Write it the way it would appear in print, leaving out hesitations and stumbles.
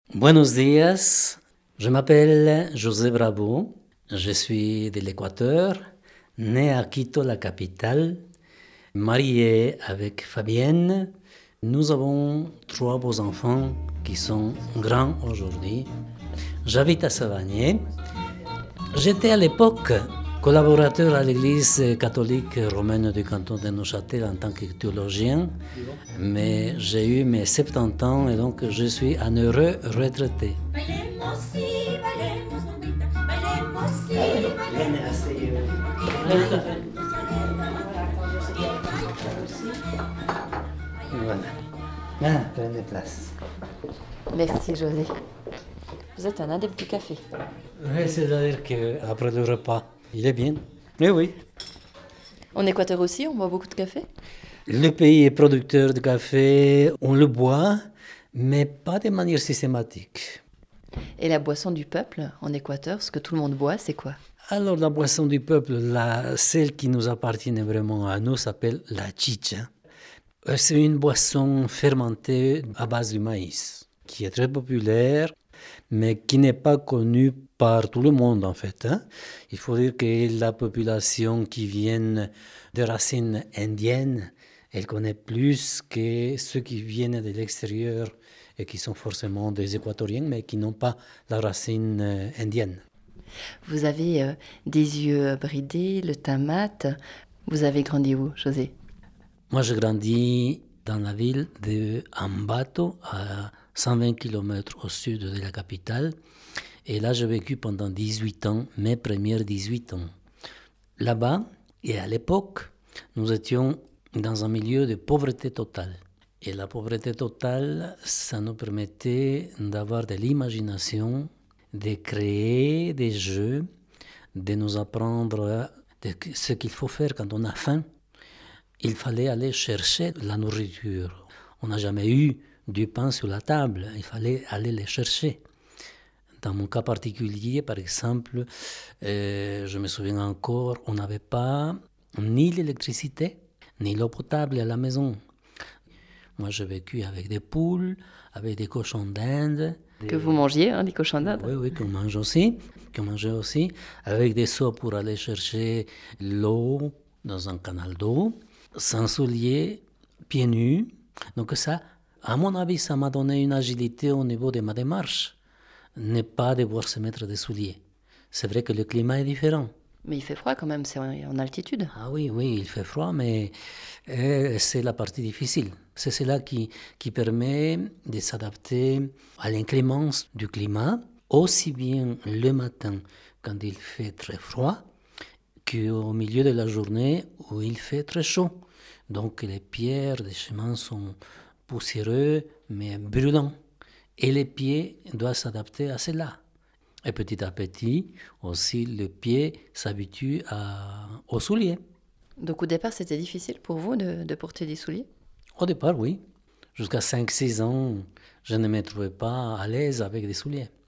Buenos días, je m'appelle José Bravo, je suis de l'Équateur, né à Quito, la capitale, marié avec Fabienne. Nous avons 3 beaux enfants qui sont grands aujourd'hui. J'habite à Savagné. J'étais à l'époque collaborateur à l'Église catholique romaine du canton de Neuchâtel en tant que théologien, mais j'ai eu mes 70 ans et donc je suis un heureux retraité. Voilà. Prenez place. Merci José. Vous êtes un adepte du café. Oui, c'est-à-dire qu'après le repas, il est bien. Oui, oui. En Équateur aussi, on boit beaucoup de café? Le pays est producteur de café, on le boit, mais pas de manière systématique. Et la boisson du peuple en Équateur, ce que tout le monde boit, c'est quoi? Alors la boisson du peuple, celle qui nous appartient vraiment à nous, s'appelle la chicha. C'est une boisson fermentée à base de maïs, qui est très populaire, mais qui n'est pas connue par tout le monde en fait. Il faut dire que la population qui vient de racines indiennes, elle connaît plus que ceux qui viennent de l'extérieur et qui sont forcément des Équatoriens, mais qui n'ont pas la racine indienne. Vous avez des yeux bridés, le teint mat. Vous avez grandi où, José? Moi, j'ai grandi dans la ville de Ambato, à 120 km au sud de la capitale. Et là, j'ai vécu pendant 18 ans, mes premiers 18 ans. Là-bas, et à l'époque, nous étions dans un milieu de pauvreté totale. Et la pauvreté totale, ça nous permettait d'avoir de l'imagination, de créer des jeux, de nous apprendre ce qu'il faut faire quand on a faim. Il fallait aller chercher la nourriture. On n'a jamais eu du pain sur la table, il fallait aller les chercher. Dans mon cas particulier, par exemple, je me souviens encore, on n'avait pas ni l'électricité, ni l'eau potable à la maison. Moi, j'ai vécu avec des poules, avec des cochons d'Inde. Que vous mangiez, des cochons d'Inde? Oui, qu'on mangeait aussi, avec des seaux pour aller chercher l'eau dans un canal d'eau, sans souliers, pieds nus. Donc ça, à mon avis, ça m'a donné une agilité au niveau de ma démarche. Ne pas devoir se mettre des souliers. C'est vrai que le climat est différent. Mais il fait froid quand même, c'est en altitude. Ah oui, il fait froid, mais c'est la partie difficile. C'est cela qui permet de s'adapter à l'inclémence du climat, aussi bien le matin quand il fait très froid, qu'au milieu de la journée où il fait très chaud. Donc les pierres des chemins sont poussiéreux, mais brûlants. Et les pieds doivent s'adapter à cela. Et petit à petit, aussi, le pied s'habitue aux souliers. Donc au départ, c'était difficile pour vous de porter des souliers? Au départ, oui. Jusqu'à 5-6 ans, je ne me trouvais pas à l'aise avec des souliers.